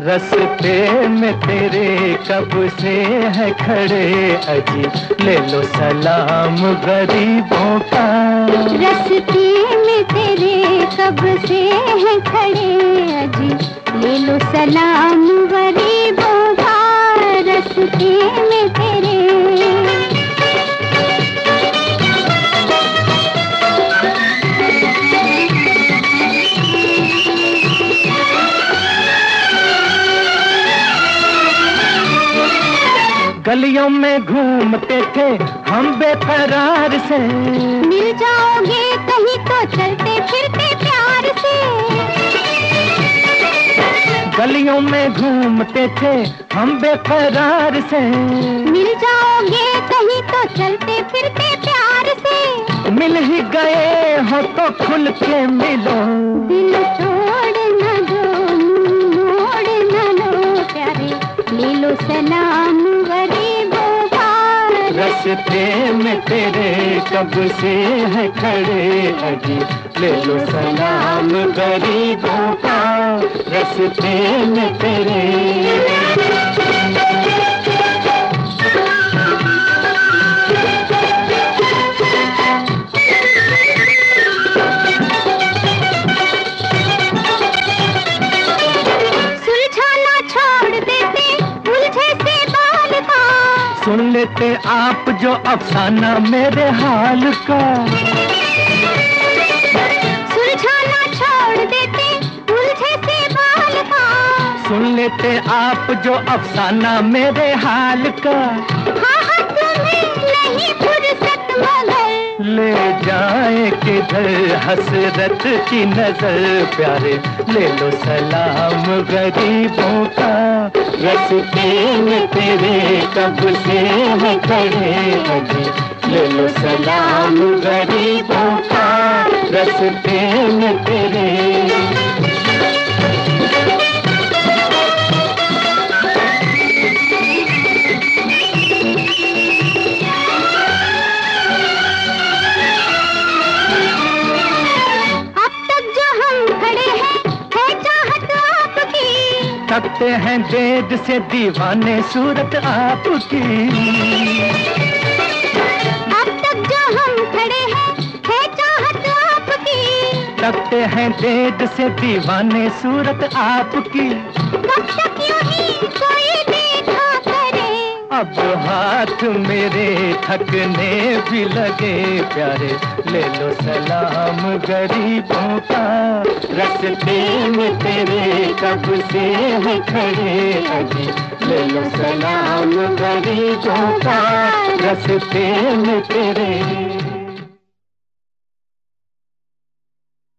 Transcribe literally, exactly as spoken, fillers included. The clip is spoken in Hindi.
रस्ते में तेरे कब से है खड़े अजी, ले लो सलाम गरीबों का। रस्ते में तेरे कब से है खड़े अजी, ले लो सलाम गरीबों का। रस्ते में तेरे गलियों में घूमते थे हम बेकरार से, मिल जाओगे कहीं तो चलते फिरते प्यार से। गलियों में घूमते थे हम बेकरार से, मिल जाओगे कहीं तो चलते फिरते प्यार से। मिल ही गए हो तो खुल के मिलो, दिल तोड़ न दो मोड़ न लो प्यारे, ले लो सलाम गरीबों का। रस्ते में तेरे कब से है खड़े अजी, ले लो सलाम गरीबों का। रस्ते में तेरे सुन लेते आप जो अफसाना मेरे हाल का। सुलझाना छोड़ देते उलझे से बाल का। सुन लेते आप जो अफसाना मेरे हाल का। हाँ हाँ तुम्हें नहीं फुर्सत मगर, ले जाए किधर हसरत की नजर प्यारे, ले लो सलाम गरीबों का। रस्ते में तेरे कब से है खड़े अजी, ले लो सलाम गरीबों का। रस्ते में तेरे तकते हैं देद से दीवाने सूरत आपकी। अब तक जो हम खड़े हैं है चाहत आपकी। तकते हैं देद से दीवाने सूरत आपकी। कब तक यूं ही कोई देखा करे, अब हाथ मेरे थकने भी लगे प्यारे, ले लो सलाम गरीबों का। रस्ते में तेरे कब से है खड़े अजी, ले लो सलाम गरीबों का। रस्ते में तेरे